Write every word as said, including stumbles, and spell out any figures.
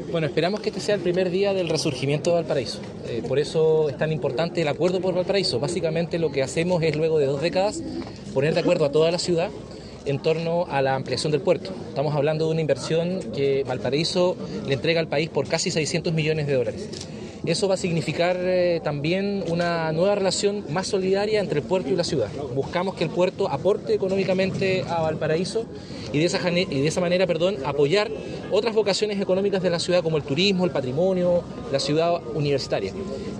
Bueno, esperamos que este sea el primer día del resurgimiento de Valparaíso. Eh, por eso es tan importante el acuerdo por Valparaíso. Básicamente lo que hacemos es, luego de dos décadas, poner de acuerdo a toda la ciudad en torno a la ampliación del puerto. Estamos hablando de una inversión que Valparaíso le entrega al país por casi seiscientos millones de dólares. Eso va a significar eh, también una nueva relación más solidaria entre el puerto y la ciudad. Buscamos que el puerto aporte económicamente a Valparaíso y de esa, y de esa manera perdón, apoyar otras vocaciones económicas de la ciudad como el turismo, el patrimonio, la ciudad universitaria.